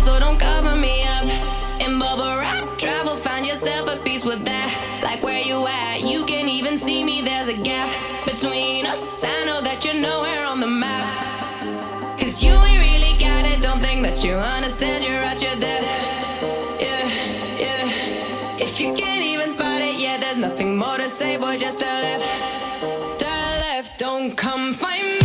so don't cover me up. In bubble wrap travel, find yourself a piece with that. Like where you at, you can even see me, there's a gap between us. I know that you're nowhere on the map. Cause you ain't really got it, don't think that you understand, you're at your depth. Yeah, yeah. If you can't even spot it, yeah, there's nothing more to say, boy, just turn left. Turn left, don't come find me.